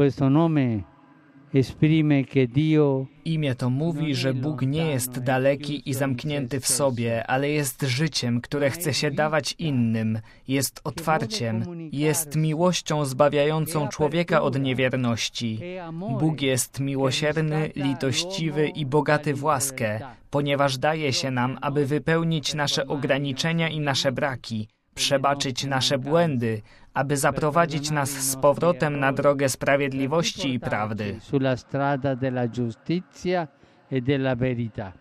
Questo nome esprime che Dio Imię to mówi, że Bóg nie jest daleki i zamknięty w sobie, ale jest życiem, które chce się dawać innym, jest otwarciem, jest miłością zbawiającą człowieka od niewierności. Bóg jest miłosierny, litościwy i bogaty w łaskę, ponieważ daje się nam, aby wypełnić nasze ograniczenia i nasze braki, przebaczyć nasze błędy, aby zaprowadzić nas z powrotem na drogę sprawiedliwości i prawdy. Sulla strada della giustizia e della verità.